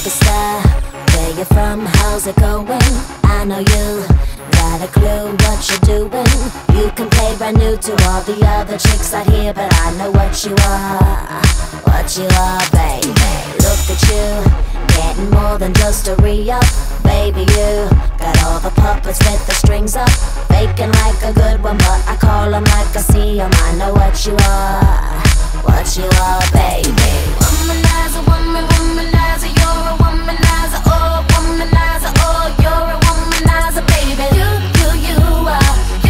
superstar. Where you from? How's it going? I know you got a clue what you're doing. You can play brand new to all the other chicks out here, but I know what you are. What you are, baby. Look at you, getting more than just a re-up. Baby, you got all the puppets with the strings up, faking like a good one, but I call them like I see them. I know what you are. What you are, baby. Womanizer, womanizer, you're a womanizer, oh, womanizer, oh, you're a womanizer, baby. You are,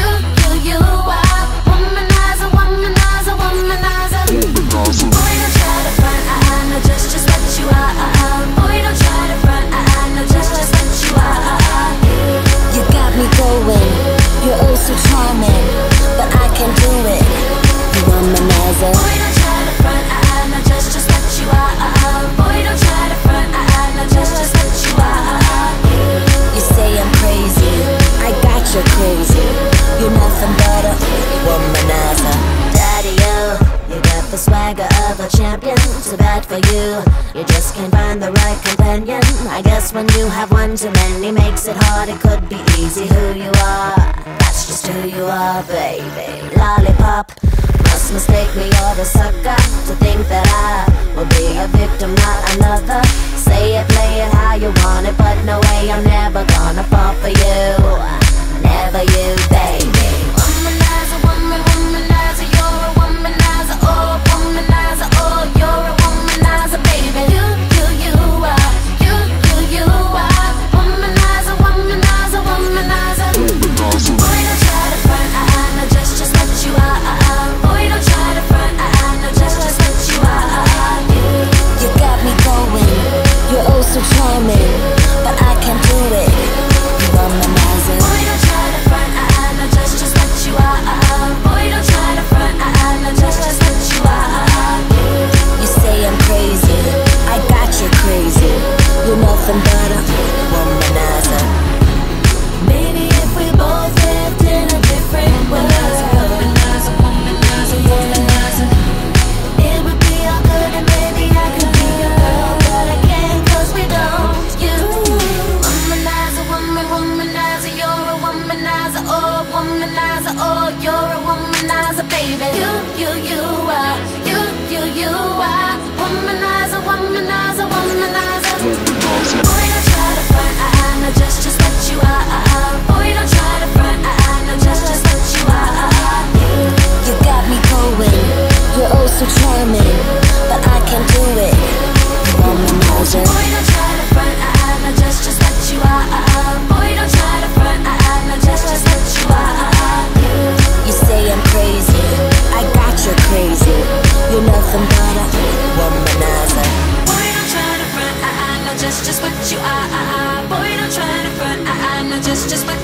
you are, womanizer, womanizer, womanizer. Boy, don't try to front, I know just what you are. Boy, don't try to front, I know just what you are. You got me going, you're oh so charming, but I can do it. You womanizer. Boy, don't try to front, I know just what you are. Boy, don't try to front, I know just what you are. You say I'm crazy, I got you crazy. You're nothing but a womanizer. Daddy, you got the swagger of a champion. Too bad for you, you just can't find the right companion. I guess when you have one too many makes it hard. It could be easy who you are, that's just who you are, baby. Lollipop, must mistake me or a sucker to think that I will be a victim, not another. Say it, play it how you want it, but no way, I'm never gonna fall for you. Never you, baby. Womanizer, womanizer, you're a womanizer, oh, womanizer, oh, you're a womanizer, baby. You are, you are, womanizer, womanizer, womanizer. Boy, don't try to front, I know just what you are. Boy, don't try to front, I know just what you are. You got me going, you're oh so charming, but I can't do it. You womanizer. Boy, don't try to front, I know just what you are. Boy, don't try to front, I know just what you are. You say I'm crazy, I got you crazy. You're nothing but a womanizer. Maybe if we both lived in a different world, womanizer, womanizer, womanizer, it would be all good and maybe I could be your girl, but I can't 'cause we don't. You womanizer, womanizer, you're a womanizer, oh, womanizer, oh, you're a womanizer, baby. You are, you are, womanizer, womanizer, womanizer. Boy, don't try to front, I know just what you are. Boy, don't try to front, I know just what you are. You got me going, you're oh so charming, but I can't do it. You womanizer. Boy, don't try to front, I know just what you are. Boy, don't try to front, I know just what you are. You say I'm crazy, I got you crazy. You're nothing but a womanizer. Boy, don't try to front, I know just what you are. Boy, don't try to front, I know just what